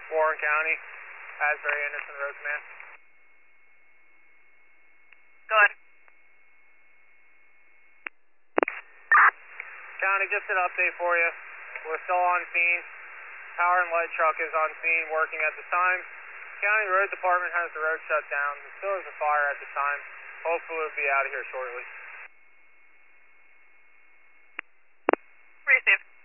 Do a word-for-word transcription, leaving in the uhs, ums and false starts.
Warren County, Asbury Anderson Road Command. Go ahead. County, just an update for you. We're still on scene. Power and light truck is on scene working at the time. County Road Department has the road shut down. There still is a fire at the time. Hopefully we'll be out of here shortly. Receive.